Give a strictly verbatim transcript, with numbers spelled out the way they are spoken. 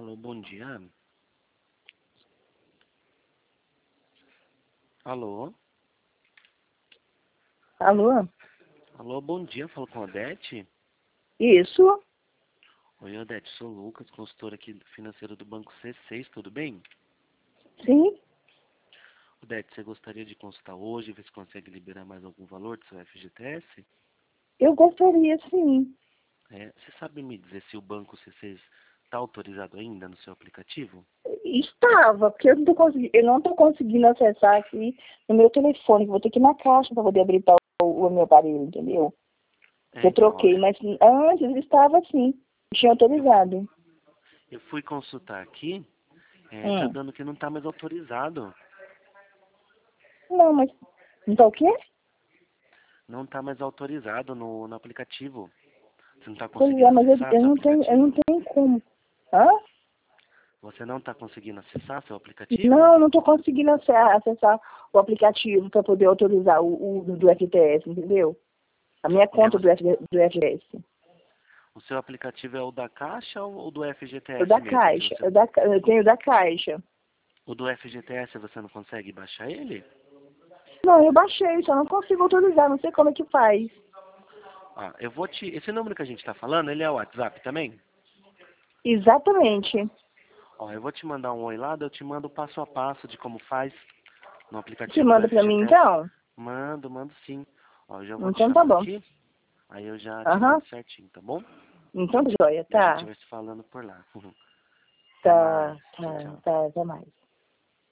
Alô, bom dia. Alô? Alô? Alô, bom dia. Falo com a Odete. Isso? Oi, Odete. Sou o Lucas, consultor aqui financeiro do Banco C seis, tudo bem? Sim? Odete, você gostaria de consultar hoje, ver se consegue liberar mais algum valor do seu F G T S? Eu gostaria, sim. É, você sabe me dizer se o Banco C seis está autorizado ainda no seu aplicativo? Estava, porque eu não tô conseguindo, eu não tô conseguindo acessar aqui no meu telefone. Vou ter que ir na caixa para poder habilitar o, o meu aparelho, entendeu? É, Eu então, troquei, olha, mas antes estava assim. Tinha eu, autorizado. eu fui consultar aqui, é, tá Hum. dando que não está mais autorizado. Não, mas. Então o quê? Não está mais autorizado no, no aplicativo. Você não está Pois conseguindo é, mas eu, acessar eu seu não tenho, eu não aplicativo? tenho como. Hã? Você não está conseguindo acessar seu aplicativo? Não, eu não estou conseguindo acessar, acessar o aplicativo para poder autorizar o, o do F T S, entendeu? A minha É, conta do, você- F, do F T S. o seu aplicativo é o da Caixa ou o do O da F G T S mesmo? Que Caixa. você, O da, eu o, tenho o da Caixa. o do F G T S você não consegue baixar ele? Não, eu baixei, só não consigo autorizar, não sei como é que faz. Ah, eu vou te. Esse número que a gente está falando, ele é o WhatsApp também? Exatamente. Ó, eu vou te mandar um oi lá, daí eu te mando o passo a passo de como faz no Você aplicativo do manda pra mim F G T S. então? Mando, mando sim. Ó, eu já vou te Então tá chamar bom. aqui, aí eu já te Aham. mando certinho, tá bom? Então joia, E a gente tá. vai se falando por lá. Até mais. Tá, Tchau, tá, tchau. tá, até mais.